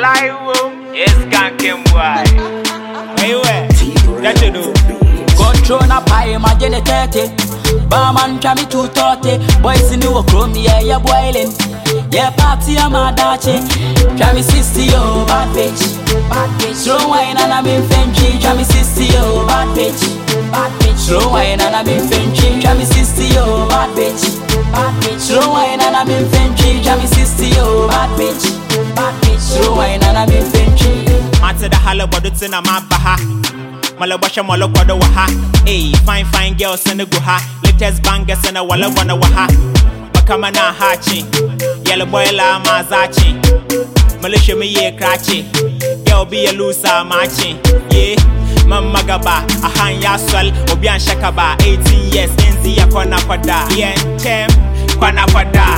It's ganking boy. Where you at? That you do. Control na pie, imagine 30. Barman try me 230. Boys in New Chrome, yeah, you're boiling. Yeah, party, I'm a dachi. Try me 60, oh, bad bitch. Bad bitch. Throw wine and I'm in Fenchy. Try me 60, oh, bad bitch. Bad bitch. Throw wine and I'm in Fenchy. Try me 60, oh, bad bitch. Bad bitch. Throw wine and I'm in Fenchy. Try me 60, oh, bad bitch. Bad bitch. Throw wine and I'm in Fenchy. Answer the hollow, but it's in a map, baha. Malabasha Molokwado waha. Hey, fine girls in the guha. Latest bangers in a walla wanna waha. Makamana hachi. Yellow boy la mazachi. Militia me ye cratchy. Girl be a loser matching. Yeah. Mama gaba. A hand ya swell. Obian shakaba. 18 years. NZ ya kwana kwada. Yeah, tem. Kwana kwada.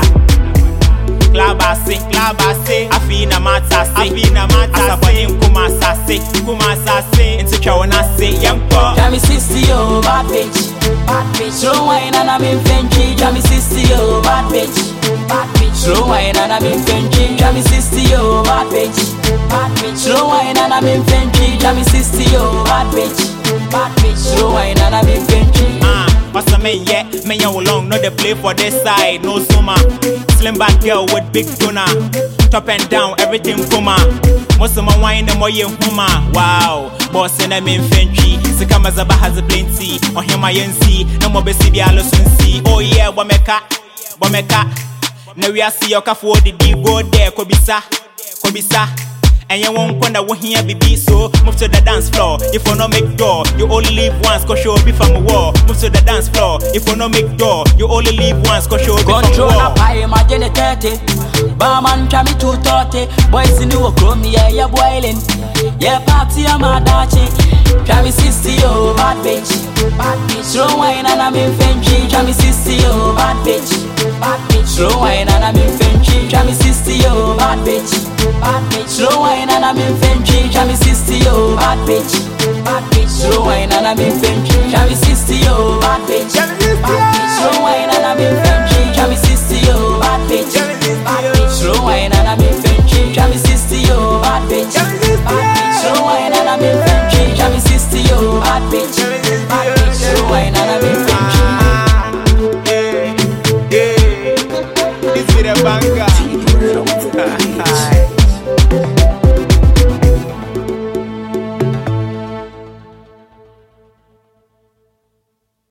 Klabase, afina matase, asabani kumasase, into chawanase, yanko. Jammy 60, oh, bad bitch, bad bitch. Throw wine and I'm in Fenchy. Jammy 60, oh, bad bitch, bad bitch. Throw wine and I'm in Fenchy. Jammy 60, oh, bad bitch, bad bitch. Throw wine and I'm in Fenchy. Jammy 60, oh, bad bitch, bad bitch. Throw wine and I'm in Fenchy. What's a man yet? Man, you long, no, they play for this side, no summer. Slim back girl with big tuna. Top and down, everything kuma. Most of my wine, the more you huma. Wow, boss in them in Fenchy. Sikamazaba has a plenty. On him, I NC. No more BCB, I see. Oh, yeah, Wameka. Now we are see your cafe, the D go there, Kobisa. And you won't wonder what here be so. Move to the dance floor. If you no make door, you only live once. Cause you'll be from a war. Move to the dance floor. If you no make door, you only live once. Cause you'll be from a war. Control na pie, imagine 30. Barman try me 230. Boys in New Chrome, yeah, you're boiling. Yeah, party, I'm a dachi. Try me 60, oh, bad bitch. Bad bitch. Throw wine and I'm in Fenchy. Try me 60, oh, bad bitch. Bad bitch. Throw wine and I'm in Fenchy. Try me 60, oh, bad bitch. Bad bitch. Throw wine and I'm in Fenchy. Try me 60, oh, bad bitch. Bad bitch. Throw wine and I'm in Fenchy. Try me 60, oh, bad bitch. Bad bitch. Throw wine and I'm in Fenchy.